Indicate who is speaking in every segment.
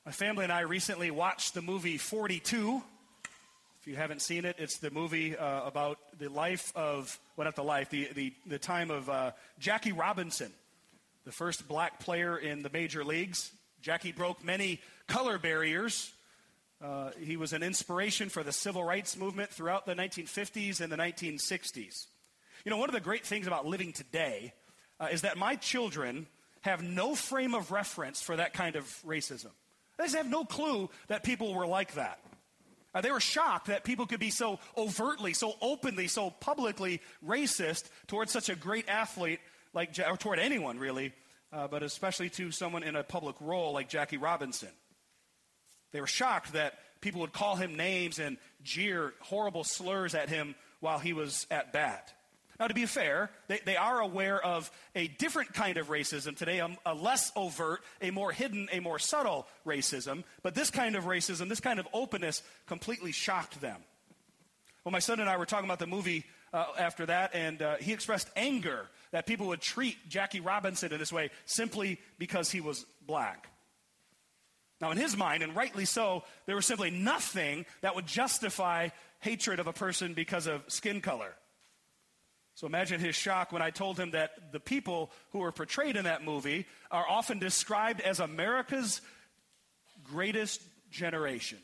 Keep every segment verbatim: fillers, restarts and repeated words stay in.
Speaker 1: My family and I recently watched the movie forty-two. If you haven't seen it, it's the movie uh, about the life of, well, not the life, the, the, the time of uh, Jackie Robinson, the first black player in the major leagues. Jackie broke many color barriers. Uh, he was an inspiration for the civil rights movement throughout the nineteen fifties and the nineteen sixties. You know, one of the great things about living today uh, is that my children have no frame of reference for that kind of racism. They just have no clue that people were like that. Uh, they were shocked that people could be so overtly, so openly, so publicly racist towards such a great athlete, like, or toward anyone really, uh, but especially to someone in a public role like Jackie Robinson. They were shocked that people would call him names and jeer horrible slurs at him while he was at bat. Now, to be fair, they, they are aware of a different kind of racism today, a, a less overt, a more hidden, a more subtle racism. But this kind of racism, this kind of openness completely shocked them. Well, my son and I were talking about the movie uh, after that, and uh, he expressed anger that people would treat Jackie Robinson in this way simply because he was black. Now, in his mind, and rightly so, there was simply nothing that would justify hatred of a person because of skin color. So imagine his shock when I told him that the people who were portrayed in that movie are often described as America's greatest generation.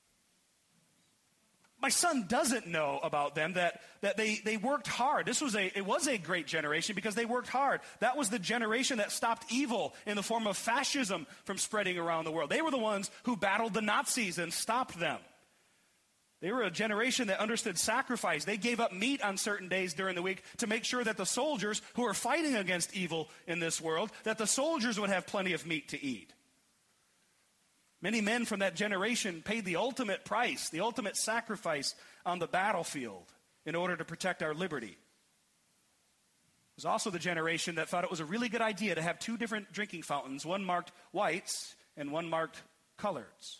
Speaker 1: My son doesn't know about them that, that they, they worked hard. This was a, it was a great generation because they worked hard. That was the generation that stopped evil in the form of fascism from spreading around the world. They were the ones who battled the Nazis and stopped them. They were a generation that understood sacrifice. They gave up meat on certain days during the week to make sure that the soldiers who are fighting against evil in this world, that the soldiers would have plenty of meat to eat. Many men from that generation paid the ultimate price, the ultimate sacrifice on the battlefield in order to protect our liberty. It was also the generation that thought it was a really good idea to have two different drinking fountains, one marked whites and one marked coloreds.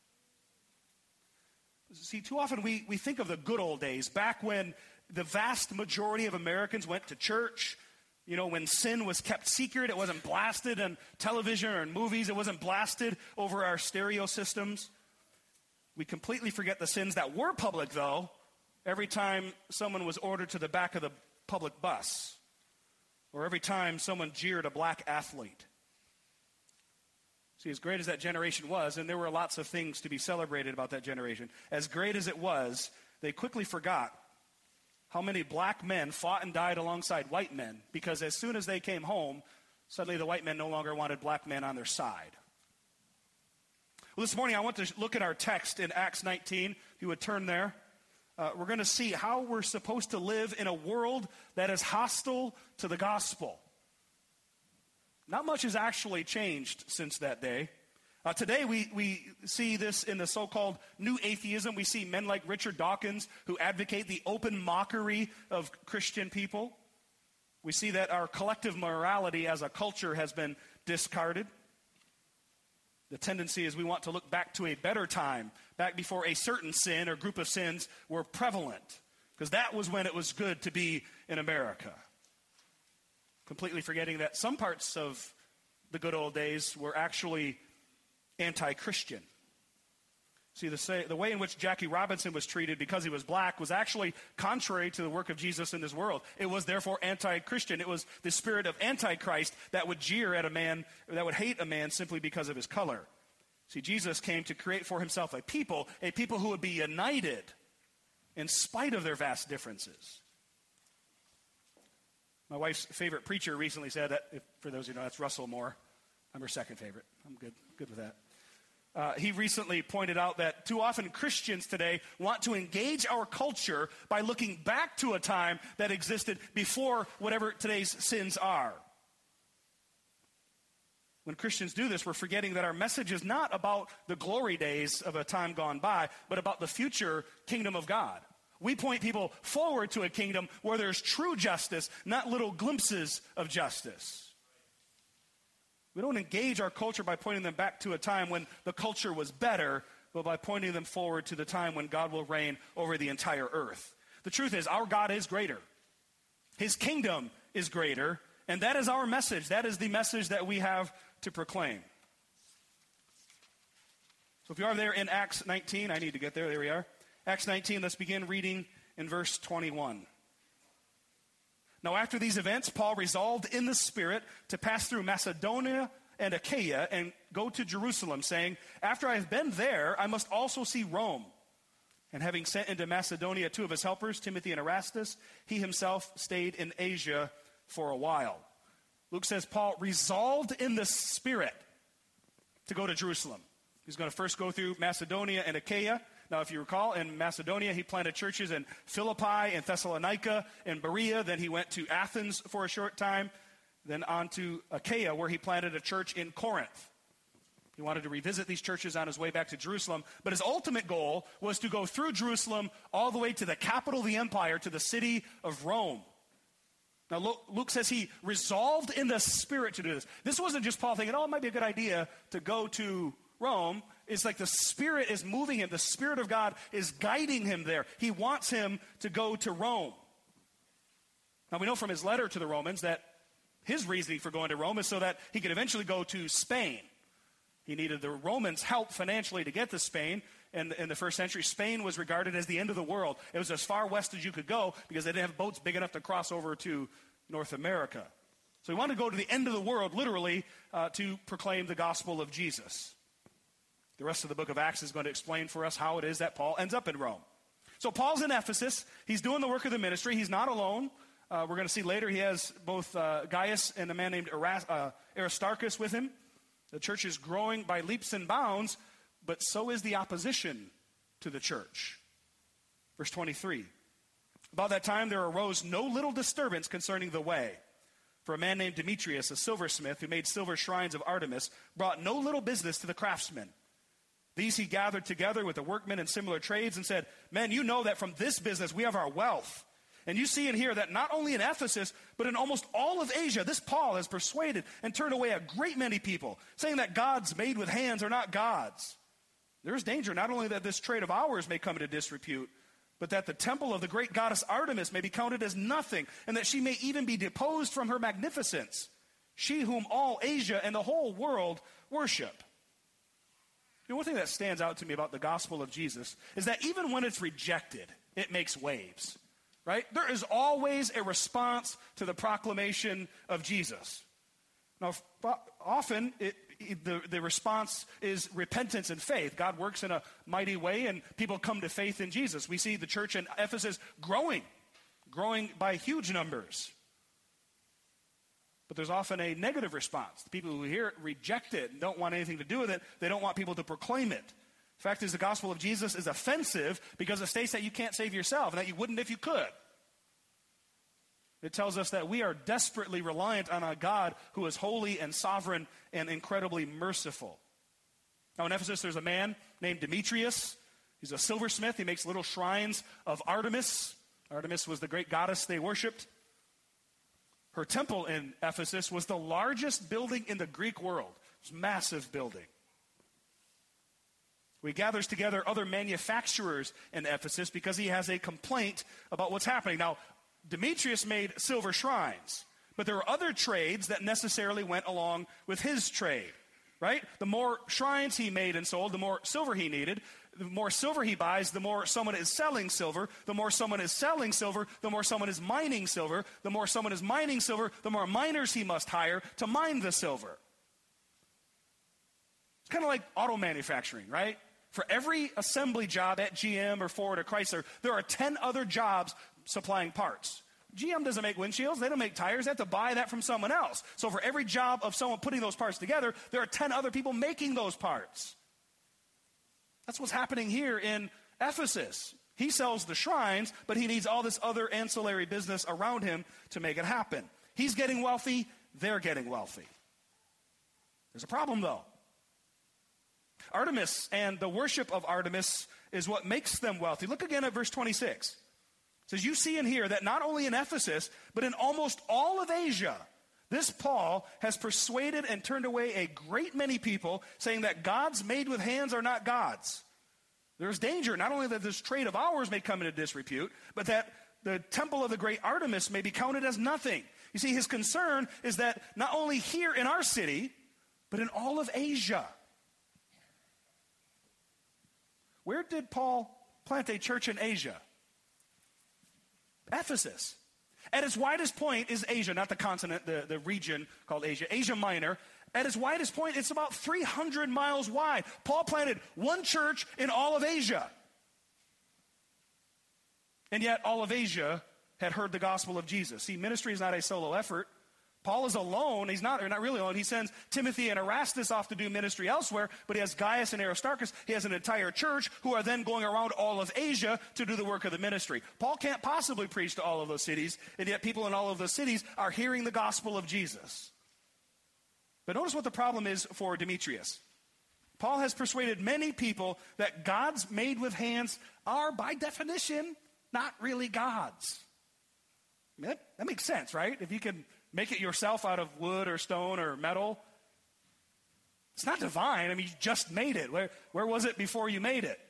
Speaker 1: See, too often we, we think of the good old days, back when the vast majority of Americans went to church, you know, when sin was kept secret. It wasn't blasted on television or in movies. It wasn't blasted over our stereo systems. We completely forget the sins that were public, though, every time someone was ordered to the back of the public bus, or every time someone jeered a black athlete. See, as great as that generation was, and there were lots of things to be celebrated about that generation, as great as it was, they quickly forgot how many black men fought and died alongside white men, because as soon as they came home, suddenly the white men no longer wanted black men on their side. Well, this morning I want to look at our text in Acts nineteen. If you would turn there. Uh, we're going to see how we're supposed to live in a world that is hostile to the gospel. Not much has actually changed since that day. Uh, today we, we see this in the so-called new atheism. We see men like Richard Dawkins who advocate the open mockery of Christian people. We see that our collective morality as a culture has been discarded. The tendency is we want to look back to a better time, back before a certain sin or group of sins were prevalent, because that was when it was good to be in America. Completely forgetting that some parts of the good old days were actually anti-Christian. See, the, say, the way in which Jackie Robinson was treated because he was black was actually contrary to the work of Jesus in this world. It was therefore anti-Christian. It was the spirit of Antichrist that would jeer at a man, that would hate a man simply because of his color. See, Jesus came to create for himself a people, a people who would be united in spite of their vast differences. My wife's favorite preacher recently said that, if, for those who know, that's Russell Moore. I'm her second favorite. I'm good, good with that. Uh, he recently pointed out that too often Christians today want to engage our culture by looking back to a time that existed before whatever today's sins are. When Christians do this, we're forgetting that our message is not about the glory days of a time gone by, but about the future kingdom of God. We point people forward to a kingdom where there's true justice, not little glimpses of justice. We don't engage our culture by pointing them back to a time when the culture was better, but by pointing them forward to the time when God will reign over the entire earth. The truth is, our God is greater. His kingdom is greater, and that is our message. That is the message that we have to proclaim. So if you are there in Acts nineteen, I need to get there. There we are. Acts nineteen, let's begin reading in verse twenty-one. Now after these events, Paul resolved in the Spirit to pass through Macedonia and Achaia and go to Jerusalem, saying, after I have been there, I must also see Rome. And having sent into Macedonia two of his helpers, Timothy and Erastus, he himself stayed in Asia for a while. Luke says Paul resolved in the Spirit to go to Jerusalem. He's going to first go through Macedonia and Achaia. Now, if you recall, in Macedonia, he planted churches in Philippi, in Thessalonica, in Berea. Then he went to Athens for a short time. Then on to Achaia, where he planted a church in Corinth. He wanted to revisit these churches on his way back to Jerusalem. But his ultimate goal was to go through Jerusalem all the way to the capital of the empire, to the city of Rome. Now, Luke says he resolved in the Spirit to do this. This wasn't just Paul thinking, oh, it might be a good idea to go to Rome. It's like the Spirit is moving him. The Spirit of God is guiding him there. He wants him to go to Rome. Now, we know from his letter to the Romans that his reasoning for going to Rome is so that he could eventually go to Spain. He needed the Romans' help financially to get to Spain. And in the first century, Spain was regarded as the end of the world. It was as far west as you could go because they didn't have boats big enough to cross over to North America. So he wanted to go to the end of the world, literally, uh, to proclaim the gospel of Jesus. The rest of the book of Acts is going to explain for us how it is that Paul ends up in Rome. So Paul's in Ephesus. He's doing the work of the ministry. He's not alone. Uh, we're going to see later he has both uh, Gaius and a man named Eras- uh, Aristarchus with him. The church is growing by leaps and bounds, but so is the opposition to the church. Verse twenty-three. About that time there arose no little disturbance concerning the way. For a man named Demetrius, a silversmith, who made silver shrines of Artemis, brought no little business to the craftsmen. These he gathered together with the workmen in similar trades and said, men, you know that from this business we have our wealth. And you see and hear that not only in Ephesus, but in almost all of Asia, this Paul has persuaded and turned away a great many people, saying that gods made with hands are not gods. There is danger not only that this trade of ours may come into disrepute, but that the temple of the great goddess Artemis may be counted as nothing, and that she may even be deposed from her magnificence, she whom all Asia and the whole world worship. You know, one thing that stands out to me about the gospel of Jesus is that even when it's rejected, it makes waves. Right? There is always a response to the proclamation of Jesus. Now, often it, it, the, the response is repentance and faith. God works in a mighty way, and people come to faith in Jesus. We see the church in Ephesus growing, growing by huge numbers. But there's often a negative response. The people who hear it reject it and don't want anything to do with it. They don't want people to proclaim it. The fact is, the gospel of Jesus is offensive because it states that you can't save yourself and that you wouldn't if you could. It tells us that we are desperately reliant on a God who is holy and sovereign and incredibly merciful. Now, in Ephesus, there's a man named Demetrius. He's a silversmith. He makes little shrines of Artemis. Artemis was the great goddess they worshipped. Her temple in Ephesus was the largest building in the Greek world. It was a massive building. He gathers together other manufacturers in Ephesus because he has a complaint about what's happening. Now, Demetrius made silver shrines, but there were other trades that necessarily went along with his trade, right? The more shrines he made and sold, the more silver he needed. The more silver he buys, the more someone is selling silver. The more someone is selling silver, the more someone is mining silver. The more someone is mining silver, the more miners he must hire to mine the silver. It's kind of like auto manufacturing, right? For every assembly job at G M or Ford or Chrysler, there are ten other jobs supplying parts. G M doesn't make windshields. They don't make tires. They have to buy that from someone else. So for every job of someone putting those parts together, there are ten other people making those parts. That's what's happening here in Ephesus. He sells the shrines, but he needs all this other ancillary business around him to make it happen. He's getting wealthy. They're getting wealthy. There's a problem, though. Artemis and the worship of Artemis is what makes them wealthy. Look again at verse twenty-six. It says, you see and hear that not only in Ephesus, but in almost all of Asia, this Paul has persuaded and turned away a great many people, saying that gods made with hands are not gods. There's danger, not only that this trade of ours may come into disrepute, but that the temple of the great Artemis may be counted as nothing. You see, his concern is that not only here in our city, but in all of Asia. where did Paul plant a church in Asia? Ephesus. At its widest point is Asia, not the continent, the, the region called Asia, Asia Minor. At its widest point, it's about three hundred miles wide. Paul planted one church in all of Asia. And yet all of Asia had heard the gospel of Jesus. See, ministry is not a solo effort. Paul is alone. He's not, or not really alone. He sends Timothy and Erastus off to do ministry elsewhere, but he has Gaius and Aristarchus. He has an entire church who are then going around all of Asia to do the work of the ministry. Paul can't possibly preach to all of those cities, and yet people in all of those cities are hearing the gospel of Jesus. But notice what the problem is for Demetrius. Paul has persuaded many people that gods made with hands are, by definition, not really gods. I mean, that, that makes sense, right? If you can make it yourself out of wood or stone or metal, it's not divine. I mean, you just made it. Where, where was it before you made it?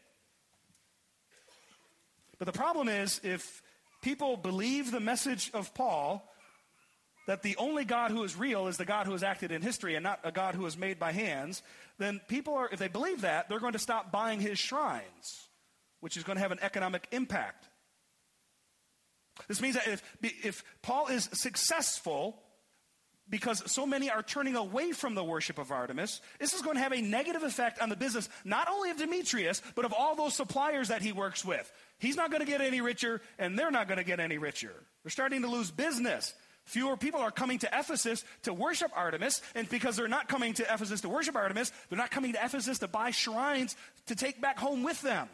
Speaker 1: But the problem is, if people believe the message of Paul, that the only God who is real is the God who has acted in history and not a God who is made by hands, then people are, if they believe that, they're going to stop buying his shrines, which is going to have an economic impact. This means that if, if Paul is successful because so many are turning away from the worship of Artemis, this is going to have a negative effect on the business, not only of Demetrius, but of all those suppliers that he works with. He's not going to get any richer, and they're not going to get any richer. They're starting to lose business. Fewer people are coming to Ephesus to worship Artemis, and because they're not coming to Ephesus to worship Artemis, they're not coming to Ephesus to buy shrines to take back home with them.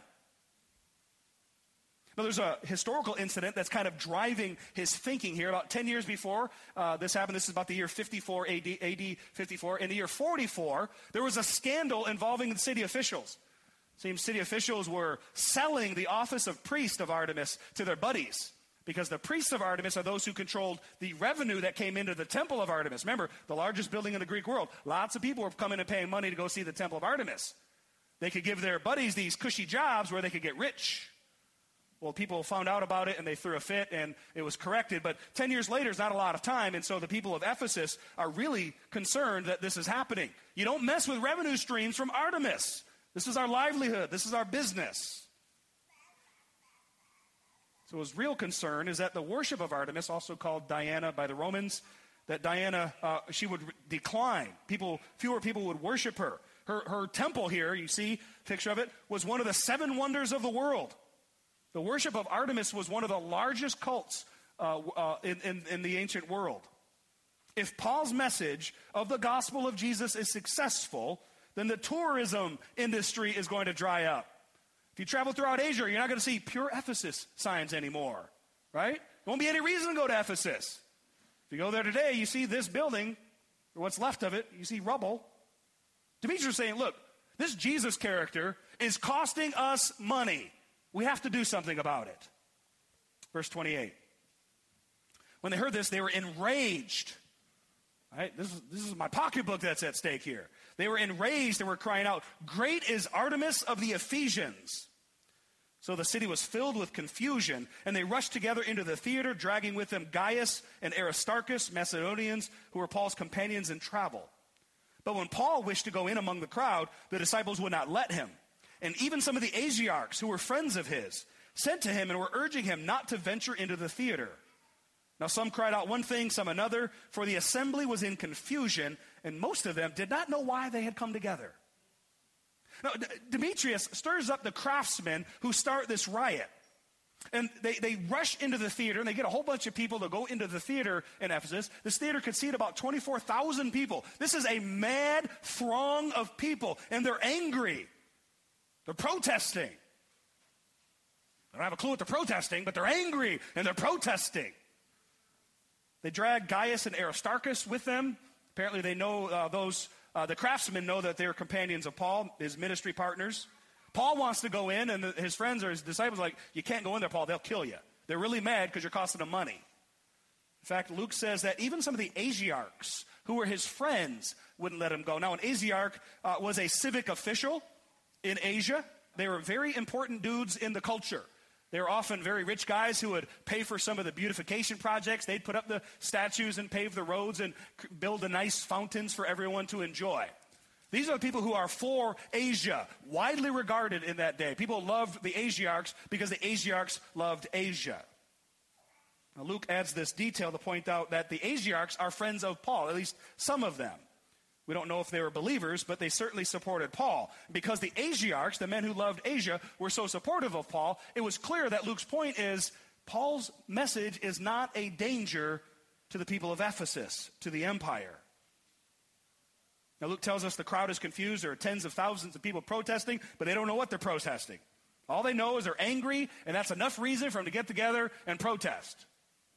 Speaker 1: Now, there's a historical incident that's kind of driving his thinking here. About ten years before uh, this happened, this is about the year fifty-four A D, A D fifty-four. In the year forty-four, there was a scandal involving the city officials. Seems city officials were selling the office of priest of Artemis to their buddies, because the priests of Artemis are those who controlled the revenue that came into the temple of Artemis. Remember, the largest building in the Greek world. Lots of people were coming and paying money to go see the temple of Artemis. They could give their buddies these cushy jobs where they could get rich. Well, people found out about it, and they threw a fit, and it was corrected. But ten years later is not a lot of time, and so the people of Ephesus are really concerned that this is happening. You don't mess with revenue streams from Artemis. This is our livelihood. This is our business. So his real concern is that the worship of Artemis, also called Diana by the Romans, that Diana, uh, she would decline. People, fewer people would worship her. Her, her temple here, you see a picture of it, was one of the seven wonders of the world. The worship of Artemis was one of the largest cults uh, uh, in, in, in the ancient world. If Paul's message of the gospel of Jesus is successful, then the tourism industry is going to dry up. If you travel throughout Asia, you're not going to see pure Ephesus signs anymore, right? There won't be any reason to go to Ephesus. If you go there today, you see this building, or what's left of it, you see rubble. Demetrius is saying, look, this Jesus character is costing us money. We have to do something about it. Verse twenty-eight. When they heard this, they were enraged. Right? This is, this is my pocketbook that's at stake here. They were enraged and were crying out, "Great is Artemis of the Ephesians." So the city was filled with confusion, and they rushed together into the theater, dragging with them Gaius and Aristarchus, Macedonians, who were Paul's companions in travel. But when Paul wished to go in among the crowd, the disciples would not let him. And even some of the Asiarchs, who were friends of his, sent to him and were urging him not to venture into the theater. Now some cried out one thing, some another, for the assembly was in confusion, and most of them did not know why they had come together. Now, D- Demetrius stirs up the craftsmen who start this riot. And they, they rush into the theater, and they get a whole bunch of people to go into the theater in Ephesus. This theater could seat about twenty-four thousand people. This is a mad throng of people, and they're angry. They're protesting. They don't have a clue what they're protesting, but they're angry, and they're protesting. They drag Gaius and Aristarchus with them. Apparently they know uh, those, uh, the craftsmen know that they're companions of Paul, his ministry partners. Paul wants to go in, and the, his friends or his disciples are like, "You can't go in there, Paul. They'll kill you." They're really mad because you're costing them money. In fact, Luke says that even some of the Asiarchs, who were his friends, wouldn't let him go. Now, an Asiarch uh, was a civic official in Asia. They were very important dudes in the culture. They were often very rich guys who would pay for some of the beautification projects. They'd put up the statues and pave the roads and build the nice fountains for everyone to enjoy. These are the people who are for Asia, widely regarded in that day. People loved the Asiarchs because the Asiarchs loved Asia. Now, Luke adds this detail to point out that the Asiarchs are friends of Paul, at least some of them. We don't know if they were believers, but they certainly supported Paul. Because the Asiarchs, the men who loved Asia, were so supportive of Paul, it was clear that Luke's point is Paul's message is not a danger to the people of Ephesus, to the empire. Now, Luke tells us the crowd is confused. There are tens of thousands of people protesting, but they don't know what they're protesting. All they know is they're angry, and that's enough reason for them to get together and protest.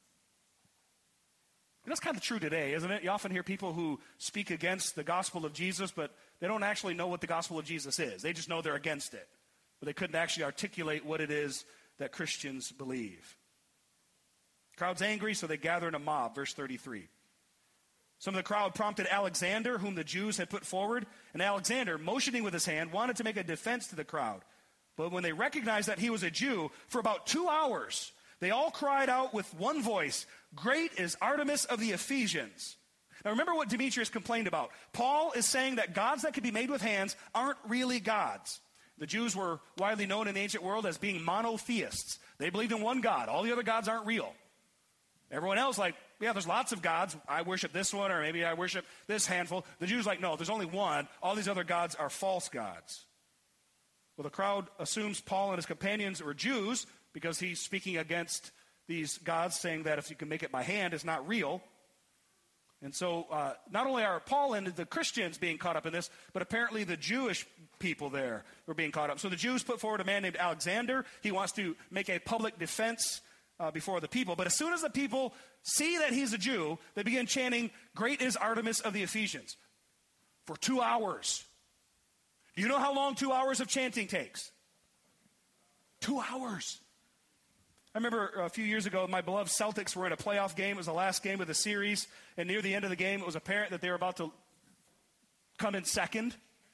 Speaker 1: And that's kind of true today, isn't it? You often hear people who speak against the gospel of Jesus, but they don't actually know what the gospel of Jesus is. They just know they're against it. But they couldn't actually articulate what it is that Christians believe. The crowd's angry, so they gather in a mob, verse thirty-three. Some of the crowd prompted Alexander, whom the Jews had put forward, and Alexander, motioning with his hand, wanted to make a defense to the crowd. But when they recognized that he was a Jew, for about two hours, they all cried out with one voice, "Great is Artemis of the Ephesians." Now remember what Demetrius complained about. Paul is saying that gods that can be made with hands aren't really gods. The Jews were widely known in the ancient world as being monotheists. They believed in one God. All the other gods aren't real. Everyone else like, yeah, there's lots of gods. I worship this one, or maybe I worship this handful. The Jews like, no, there's only one. All these other gods are false gods. Well, the crowd assumes Paul and his companions were Jews because he's speaking against these gods, saying that if you can make it by hand, it's not real. And so uh, not only are Paul and the Christians being caught up in this, but apparently the Jewish people there were being caught up. So the Jews put forward a man named Alexander. He wants to make a public defense uh, before the people. But as soon as the people see that he's a Jew, they begin chanting, "Great is Artemis of the Ephesians," for two hours. Do you know how long two hours of chanting takes? Two hours. I remember a few years ago, my beloved Celtics were in a playoff game. It was the last game of the series. And near the end of the game, it was apparent that they were about to come in second.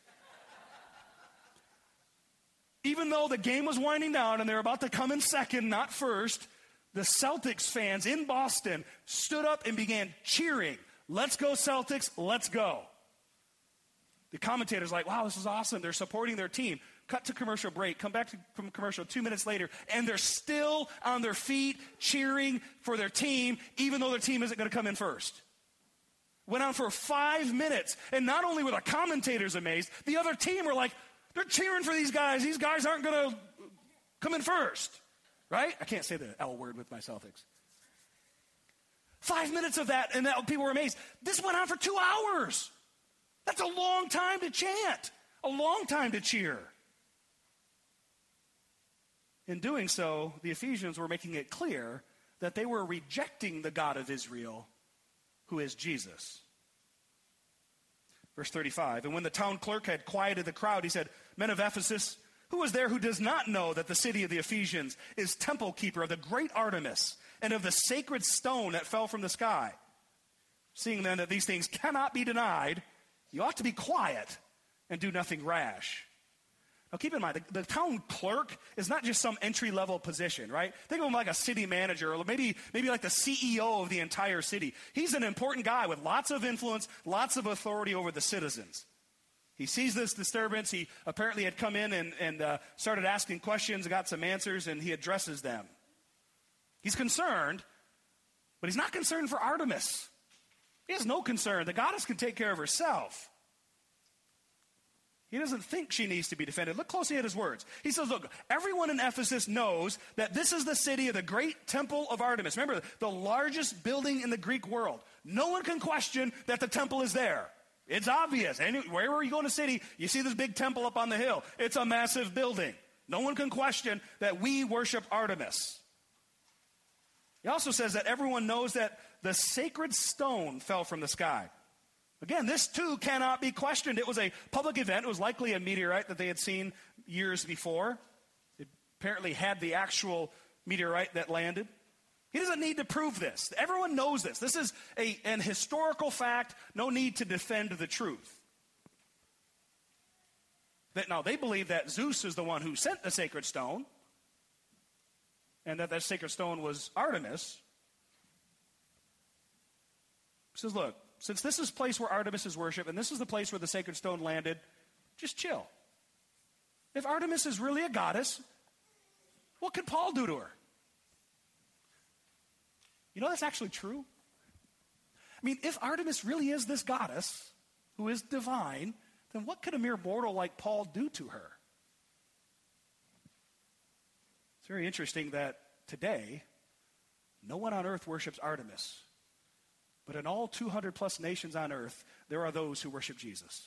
Speaker 1: Even though the game was winding down and they were about to come in second, not first, the Celtics fans in Boston stood up and began cheering. "Let's go, Celtics, let's go." The commentator's like, "Wow, this is awesome. They're supporting their team." Cut to commercial break, come back to, from commercial two minutes later, and they're still on their feet cheering for their team, even though their team isn't going to come in first. Went on for five minutes, and not only were the commentators amazed, the other team were like, they're cheering for these guys. These guys aren't going to come in first, right? I can't say the L word with my Celtics. Five minutes of that, and that, people were amazed. This went on for two hours. That's a long time to chant, a long time to cheer. In doing so, the Ephesians were making it clear that they were rejecting the God of Israel, who is Jesus. Verse thirty-five, and when the town clerk had quieted the crowd, he said, "Men of Ephesus, who is there who does not know that the city of the Ephesians is temple keeper of the great Artemis and of the sacred stone that fell from the sky? Seeing then that these things cannot be denied, you ought to be quiet and do nothing rash." Now keep in mind, the, the town clerk is not just some entry-level position, right? Think of him like a city manager, or maybe, maybe like the C E O of the entire city. He's an important guy with lots of influence, lots of authority over the citizens. He sees this disturbance. He apparently had come in and, and uh, started asking questions, got some answers, and he addresses them. He's concerned, but he's not concerned for Artemis. He has no concern. The goddess can take care of herself. He doesn't think she needs to be defended. Look closely at his words. He says, look, everyone in Ephesus knows that this is the city of the great temple of Artemis. Remember, the largest building in the Greek world. No one can question that the temple is there. It's obvious. Any, wherever you go in a city, you see this big temple up on the hill. It's a massive building. No one can question that we worship Artemis. He also says that everyone knows that the sacred stone fell from the sky. Again, this too cannot be questioned. It was a public event. It was likely a meteorite that they had seen years before. It apparently had the actual meteorite that landed. He doesn't need to prove this. Everyone knows this. This is a, an historical fact. No need to defend the truth. That, now, they believe that Zeus is the one who sent the sacred stone, and that that sacred stone was Artemis. He says, look, since this is the place where Artemis is worshipped, and this is the place where the sacred stone landed, just chill. If Artemis is really a goddess, what could Paul do to her? You know, that's actually true. I mean, if Artemis really is this goddess who is divine, then what could a mere mortal like Paul do to her? It's very interesting that today, no one on earth worships Artemis. But in all two hundred plus nations on earth, there are those who worship Jesus.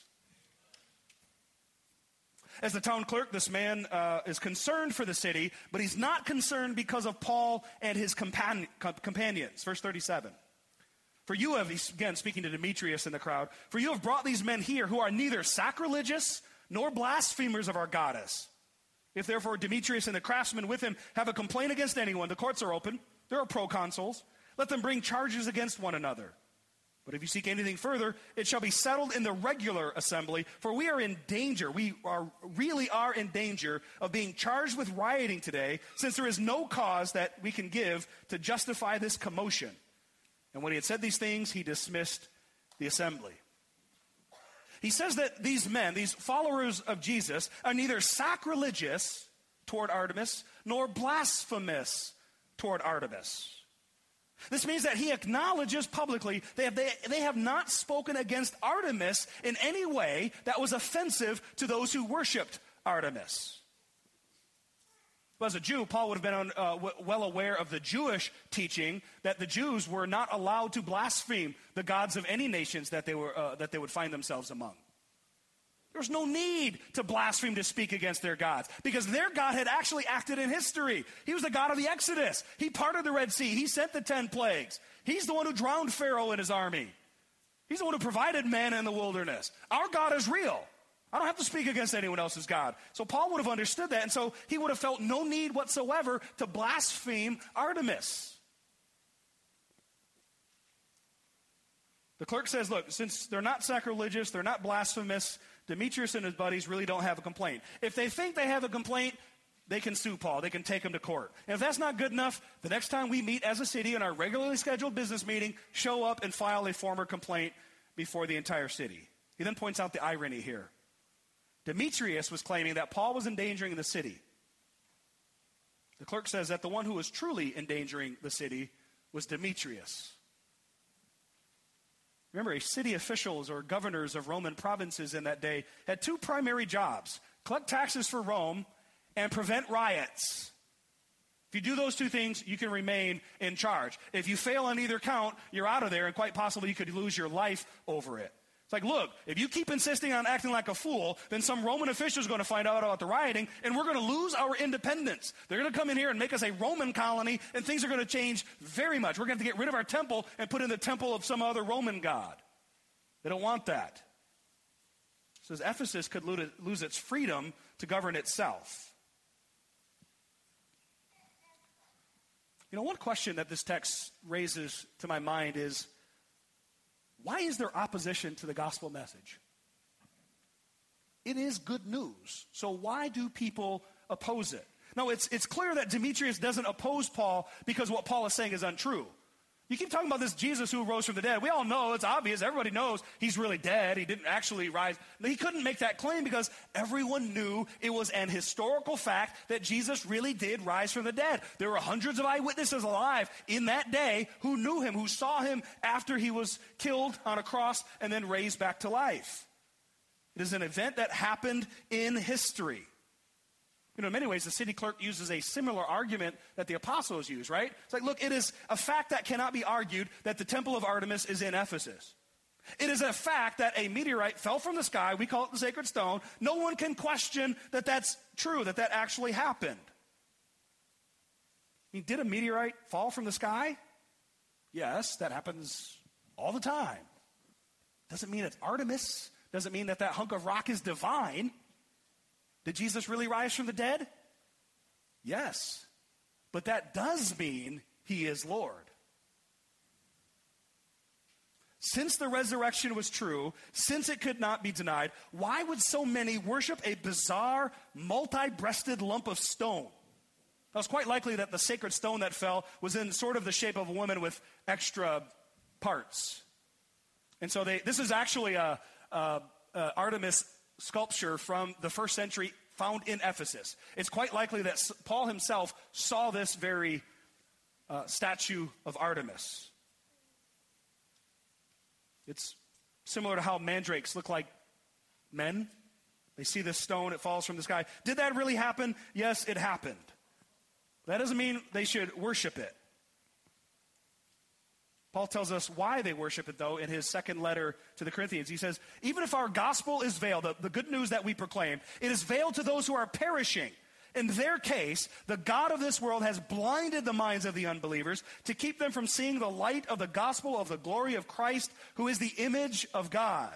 Speaker 1: As the town clerk, this man uh, is concerned for the city, but he's not concerned because of Paul and his compan- companions. Verse thirty-seven. For you have, again speaking to Demetrius in the crowd, for you have brought these men here who are neither sacrilegious nor blasphemers of our goddess. If therefore Demetrius and the craftsmen with him have a complaint against anyone, the courts are open, there are proconsuls, let them bring charges against one another. But if you seek anything further, it shall be settled in the regular assembly, for we are in danger, we are really are in danger of being charged with rioting today, since there is no cause that we can give to justify this commotion. And when he had said these things, he dismissed the assembly. He says that these men, these followers of Jesus, are neither sacrilegious toward Artemis nor blasphemous toward Artemis. This means that he acknowledges publicly they have, they, they have not spoken against Artemis in any way that was offensive to those who worshiped Artemis. Well, as a Jew, Paul would have been on, uh, w- well aware of the Jewish teaching that the Jews were not allowed to blaspheme the gods of any nations that they were uh, that they would find themselves among. There was no need to blaspheme, to speak against their gods, because their God had actually acted in history. He was the God of the Exodus. He parted the Red Sea. He sent the ten plagues. He's the one who drowned Pharaoh and his army. He's the one who provided manna in the wilderness. Our God is real. I don't have to speak against anyone else's God. So Paul would have understood that, and so he would have felt no need whatsoever to blaspheme Artemis. The clerk says, look, since they're not sacrilegious, they're not blasphemous, Demetrius and his buddies really don't have a complaint. If they think they have a complaint, they can sue Paul. They can take him to court. And if that's not good enough, the next time we meet as a city in our regularly scheduled business meeting, show up and file a formal complaint before the entire city. He then points out the irony here. Demetrius was claiming that Paul was endangering the city. The clerk says that the one who was truly endangering the city was Demetrius. Remember, city officials or governors of Roman provinces in that day had two primary jobs: collect taxes for Rome and prevent riots. If you do those two things, you can remain in charge. If you fail on either count, you're out of there, and quite possibly you could lose your life over it. It's like, look, if you keep insisting on acting like a fool, then some Roman official is going to find out about the rioting, and we're going to lose our independence. They're going to come in here and make us a Roman colony, and things are going to change very much. We're going to have to get rid of our temple and put in the temple of some other Roman god. They don't want that. It says Ephesus could lose its freedom to govern itself. You know, one question that this text raises to my mind is, why is there opposition to the gospel message? It is good news. So why do people oppose it? Now, it's, it's clear that Demetrius doesn't oppose Paul because what Paul is saying is untrue. You keep talking about this Jesus who rose from the dead. We all know, it's obvious, everybody knows he's really dead. He didn't actually rise. He couldn't make that claim because everyone knew it was an historical fact that Jesus really did rise from the dead. There were hundreds of eyewitnesses alive in that day who knew him, who saw him after he was killed on a cross and then raised back to life. It is an event that happened in history. You know, in many ways, the city clerk uses a similar argument that the apostles use, right? It's like, look, it is a fact that cannot be argued that the temple of Artemis is in Ephesus. It is a fact that a meteorite fell from the sky. We call it the sacred stone. No one can question that that's true, that that actually happened. I mean, did a meteorite fall from the sky? Yes, that happens all the time. Doesn't mean it's Artemis. Doesn't mean that that hunk of rock is divine. Did Jesus really rise from the dead? Yes. But that does mean he is Lord. Since the resurrection was true, since it could not be denied, why would so many worship a bizarre, multi-breasted lump of stone? Now, it's quite likely that the sacred stone that fell was in sort of the shape of a woman with extra parts. And so they, this is actually a, a, a Artemis sculpture from the first century found in Ephesus. It's quite likely that Paul himself saw this very uh, statue of Artemis. It's similar to how mandrakes look like men. They see this stone, it falls from the sky. Did that really happen? Yes, it happened. That doesn't mean they should worship it. Paul tells us why they worship it, though, in his second letter to the Corinthians. He says, even if our gospel is veiled, the, the good news that we proclaim, it is veiled to those who are perishing. In their case, the God of this world has blinded the minds of the unbelievers to keep them from seeing the light of the gospel of the glory of Christ, who is the image of God.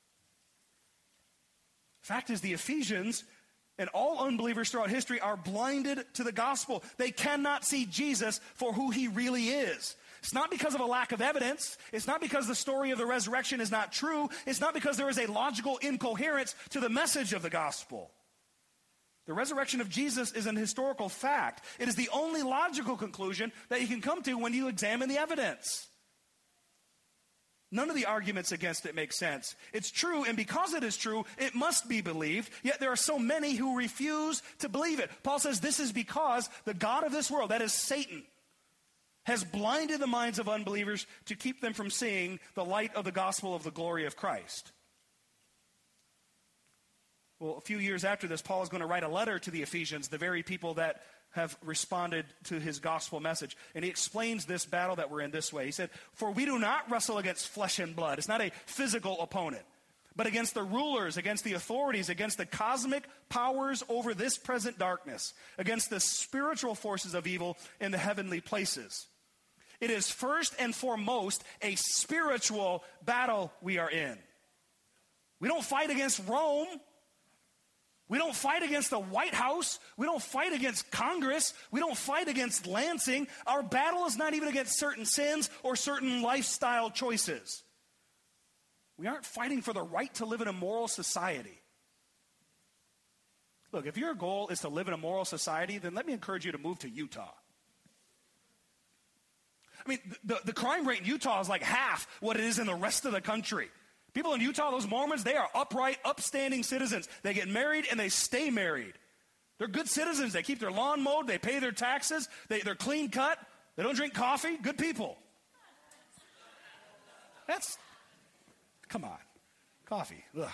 Speaker 1: Fact is, the Ephesians and all unbelievers throughout history are blinded to the gospel. They cannot see Jesus for who he really is. It's not because of a lack of evidence. It's not because the story of the resurrection is not true. It's not because there is a logical incoherence to the message of the gospel. The resurrection of Jesus is an historical fact. It is the only logical conclusion that you can come to when you examine the evidence. None of the arguments against it make sense. It's true, and because it is true, it must be believed, yet there are so many who refuse to believe it. Paul says this is because the God of this world, that is Satan, has blinded the minds of unbelievers to keep them from seeing the light of the gospel of the glory of Christ. Well, a few years after this, Paul is going to write a letter to the Ephesians, the very people that have responded to his gospel message. And he explains this battle that we're in this way. He said, for we do not wrestle against flesh and blood. It's not a physical opponent, but against the rulers, against the authorities, against the cosmic powers over this present darkness, against the spiritual forces of evil in the heavenly places. It is first and foremost a spiritual battle we are in. We don't fight against Rome. We don't fight against the White House. We don't fight against Congress. We don't fight against Lansing. Our battle is not even against certain sins or certain lifestyle choices. We aren't fighting for the right to live in a moral society. Look, if your goal is to live in a moral society, then let me encourage you to move to Utah. I mean, the, the crime rate in Utah is like half what it is in the rest of the country. People in Utah, those Mormons, they are upright, upstanding citizens. They get married and they stay married. They're good citizens. They keep their lawn mowed. They pay their taxes. They, they're clean cut. They don't drink coffee. Good people. That's, come on. Coffee. Ugh.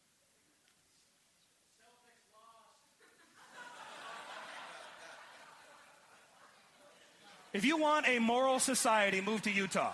Speaker 1: If you want a moral society, move to Utah.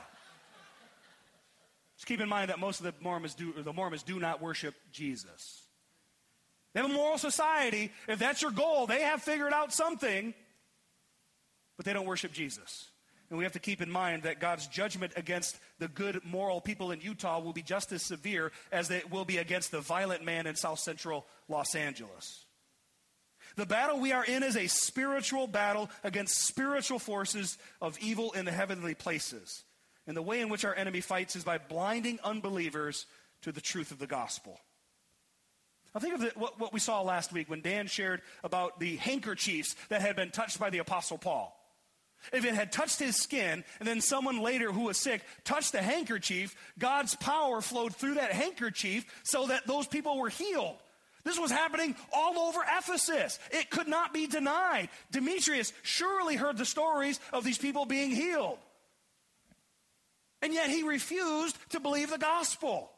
Speaker 1: Just keep in mind that most of the Mormons do, or the Mormons do not worship Jesus. They have a moral society. If that's your goal, they have figured out something, but they don't worship Jesus. And we have to keep in mind that God's judgment against the good moral people in Utah will be just as severe as it will be against the violent man in South Central Los Angeles. The battle we are in is a spiritual battle against spiritual forces of evil in the heavenly places. And the way in which our enemy fights is by blinding unbelievers to the truth of the gospel. Now think of the, what, what we saw last week when Dan shared about the handkerchiefs that had been touched by the Apostle Paul. If it had touched his skin, and then someone later who was sick touched the handkerchief, God's power flowed through that handkerchief so that those people were healed. This was happening all over Ephesus. It could not be denied. Demetrius surely heard the stories of these people being healed. And yet he refused to believe the gospel.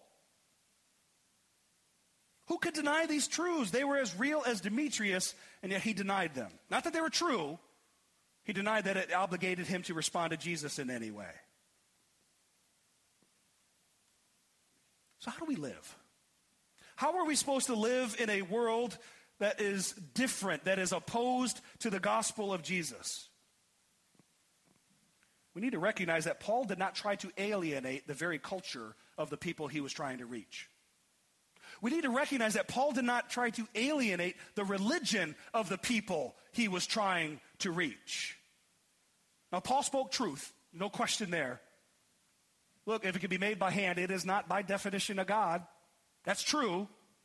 Speaker 1: Who could deny these truths? They were as real as Demetrius, and yet he denied them. Not that they were true. He denied that it obligated him to respond to Jesus in any way. So how do we live? How are we supposed to live in a world that is different, that is opposed to the gospel of Jesus? We need to recognize that Paul did not try to alienate the very culture of the people he was trying to reach. We need to recognize that Paul did not try to alienate the religion of the people he was trying to reach. Now, Paul spoke truth, no question there. Look, if it can be made by hand, it is not by definition of God. That's true.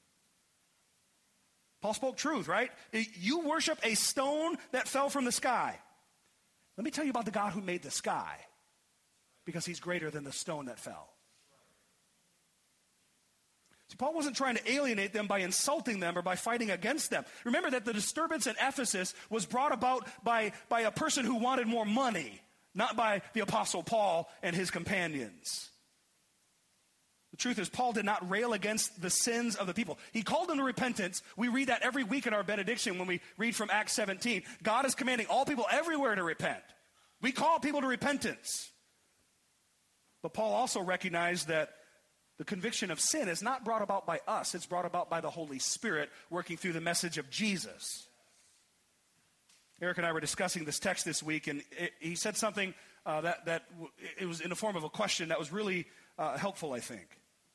Speaker 1: Paul spoke truth, right? You worship a stone that fell from the sky. Let me tell you about the God who made the sky, because he's greater than the stone that fell. See, Paul wasn't trying to alienate them by insulting them or by fighting against them. Remember that the disturbance in Ephesus was brought about by, by a person who wanted more money, not by the Apostle Paul and his companions. The truth is, Paul did not rail against the sins of the people. He called them to repentance. We read that every week in our benediction when we read from Acts seventeen. God is commanding all people everywhere to repent. We call people to repentance. But Paul also recognized that the conviction of sin is not brought about by us. It's brought about by the Holy Spirit working through the message of Jesus. Eric and I were discussing this text this week, and it, he said something uh, that, that w- it was in the form of a question that was really uh, helpful, I think.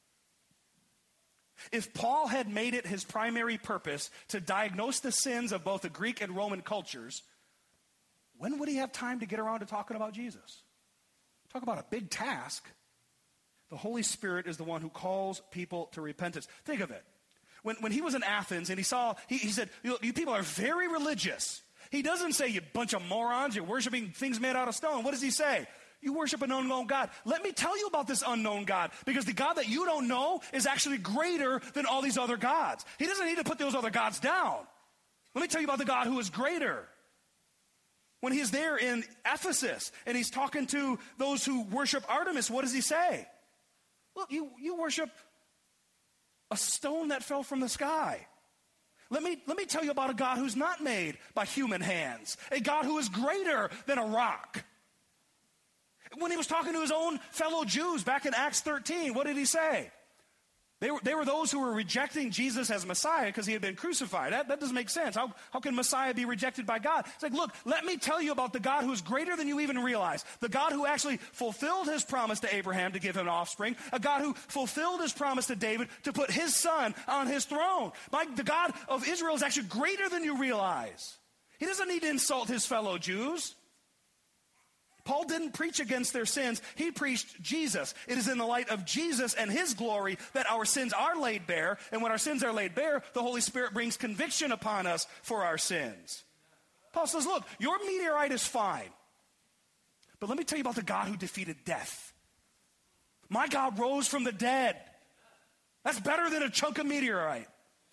Speaker 1: If Paul had made it his primary purpose to diagnose the sins of both the Greek and Roman cultures, when would he have time to get around to talking about Jesus? Talk about a big task. The Holy Spirit is the one who calls people to repentance. Think of it. When, when he was in Athens and he saw, he, he said, you, you people are very religious. He doesn't say, you bunch of morons, you're worshiping things made out of stone. What does he say? You worship an unknown God. Let me tell you about this unknown God, because the God that you don't know is actually greater than all these other gods. He doesn't need to put those other gods down. Let me tell you about the God who is greater. When he's there in Ephesus and he's talking to those who worship Artemis, what does he say? Look, you, you worship a stone that fell from the sky. Let me, let me tell you about a God who's not made by human hands, a God who is greater than a rock. When he was talking to his own fellow Jews back in Acts thirteen, what did he say? They were, they were those who were rejecting Jesus as Messiah because he had been crucified. That, that doesn't make sense. How, how can Messiah be rejected by God? It's like, look, let me tell you about the God who is greater than you even realize. The God who actually fulfilled his promise to Abraham to give him an offspring. A God who fulfilled his promise to David to put his son on his throne. My, the God of Israel is actually greater than you realize. He doesn't need to insult his fellow Jews. Paul didn't preach against their sins. He preached Jesus. It is in the light of Jesus and his glory that our sins are laid bare. And when our sins are laid bare, the Holy Spirit brings conviction upon us for our sins. Paul says, look, your meteorite is fine. But let me tell you about the God who defeated death. My God rose from the dead. That's better than a chunk of meteorite.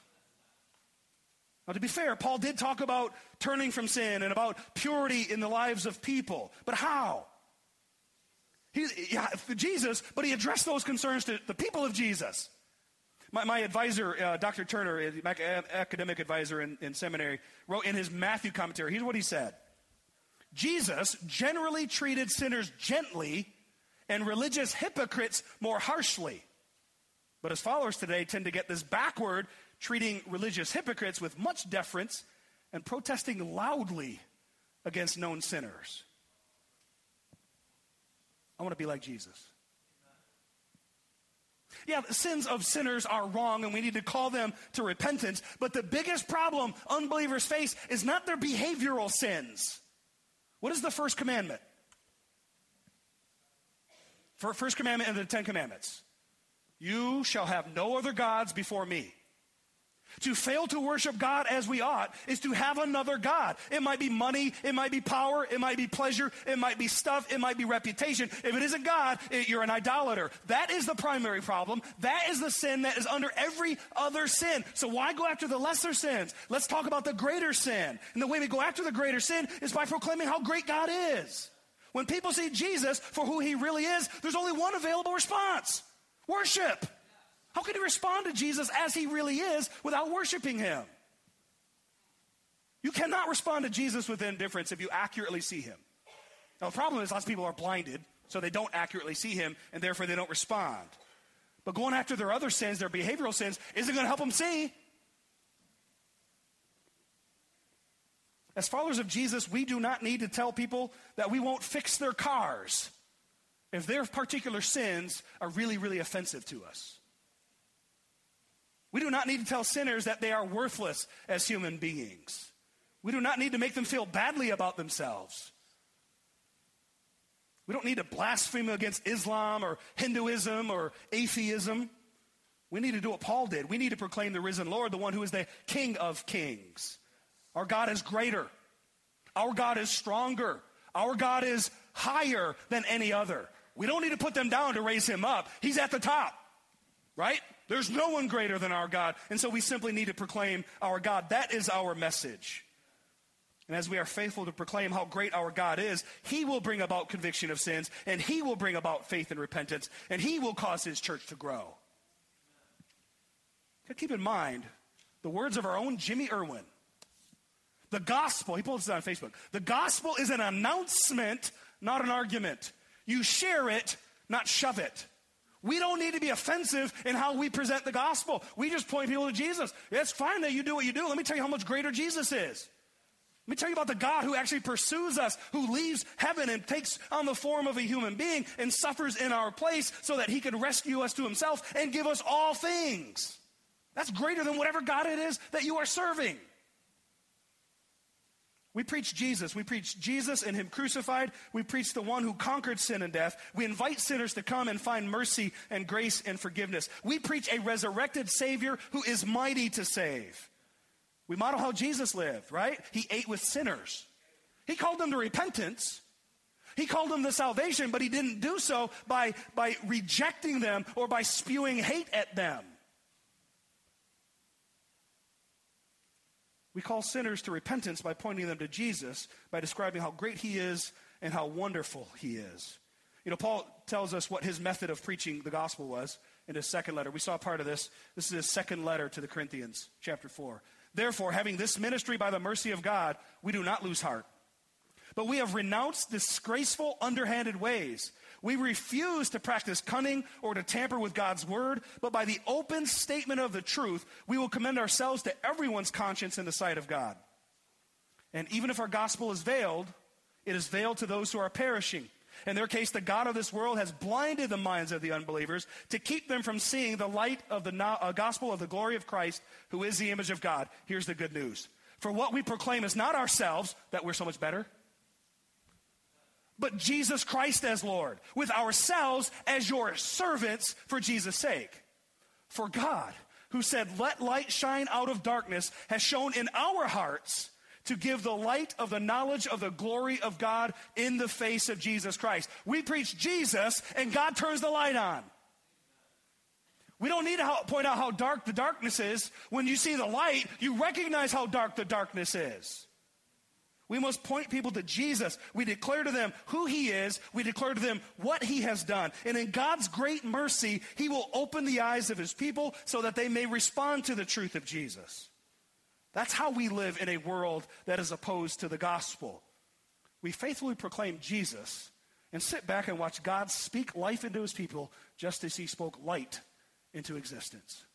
Speaker 1: Now, to be fair, Paul did talk about turning from sin and about purity in the lives of people. But how? He, yeah, Jesus, but he addressed those concerns to the people of Jesus. My, my advisor, uh, Doctor Turner, my academic advisor in, in seminary, wrote in his Matthew commentary, here's what he said. Jesus generally treated sinners gently and religious hypocrites more harshly. But his followers today tend to get this backward, treating religious hypocrites with much deference and protesting loudly against known sinners. I want to be like Jesus. Yeah, the sins of sinners are wrong and we need to call them to repentance, but the biggest problem unbelievers face is not their behavioral sins. What is the first commandment? First commandment in the Ten Commandments. You shall have no other gods before me. To fail to worship God as we ought is to have another God. It might be money, it might be power, it might be pleasure, it might be stuff, it might be reputation. If it isn't God, it, you're an idolater. That is the primary problem. That is the sin that is under every other sin. So why go after the lesser sins? Let's talk about the greater sin. And the way we go after the greater sin is by proclaiming how great God is. When people see Jesus for who he really is, there's only one available response: worship. How can you respond to Jesus as he really is without worshiping him? You cannot respond to Jesus with indifference if you accurately see him. Now, the problem is lots of people are blinded, so they don't accurately see him, and therefore they don't respond. But going after their other sins, their behavioral sins, isn't going to help them see. As followers of Jesus, we do not need to tell people that we won't fix their cars if their particular sins are really, really offensive to us. We do not need to tell sinners that they are worthless as human beings. We do not need to make them feel badly about themselves. We don't need to blaspheme against Islam or Hinduism or atheism. We need to do what Paul did. We need to proclaim the risen Lord, the one who is the King of kings. Our God is greater. Our God is stronger. Our God is higher than any other. We don't need to put them down to raise him up. He's at the top, right? There's no one greater than our God. And so we simply need to proclaim our God. That is our message. And as we are faithful to proclaim how great our God is, he will bring about conviction of sins, and he will bring about faith and repentance, and he will cause his church to grow. Keep in mind the words of our own Jimmy Irwin. The gospel, he posted this on Facebook. The gospel is an announcement, not an argument. You share it, not shove it. We don't need to be offensive in how we present the gospel. We just point people to Jesus. It's fine that you do what you do. Let me tell you how much greater Jesus is. Let me tell you about the God who actually pursues us, who leaves heaven and takes on the form of a human being and suffers in our place so that he can rescue us to himself and give us all things. That's greater than whatever God it is that you are serving. We preach Jesus. We preach Jesus and him crucified. We preach the one who conquered sin and death. We invite sinners to come and find mercy and grace and forgiveness. We preach a resurrected Savior who is mighty to save. We model how Jesus lived, right? He ate with sinners. He called them to repentance. He called them to salvation, but he didn't do so by, by rejecting them or by spewing hate at them. We call sinners to repentance by pointing them to Jesus, by describing how great he is and how wonderful he is. You know, Paul tells us what his method of preaching the gospel was in his second letter. We saw part of this. This is his second letter to the Corinthians, chapter four. Therefore, having this ministry by the mercy of God, we do not lose heart. But we have renounced disgraceful, underhanded ways. We refuse to practice cunning or to tamper with God's word, but by the open statement of the truth, we will commend ourselves to everyone's conscience in the sight of God. And even if our gospel is veiled, it is veiled to those who are perishing. In their case, the God of this world has blinded the minds of the unbelievers to keep them from seeing the light of the no- uh, gospel of the glory of Christ, who is the image of God. Here's the good news. For what we proclaim is not ourselves, that we're so much better, but Jesus Christ as Lord, with ourselves as your servants for Jesus' sake. For God, who said, let light shine out of darkness, has shown in our hearts to give the light of the knowledge of the glory of God in the face of Jesus Christ. We preach Jesus, and God turns the light on. We don't need to point out how dark the darkness is. When you see the light, you recognize how dark the darkness is. We must point people to Jesus. We declare to them who he is. We declare to them what he has done. And in God's great mercy, he will open the eyes of his people so that they may respond to the truth of Jesus. That's how we live in a world that is opposed to the gospel. We faithfully proclaim Jesus and sit back and watch God speak life into his people just as he spoke light into existence.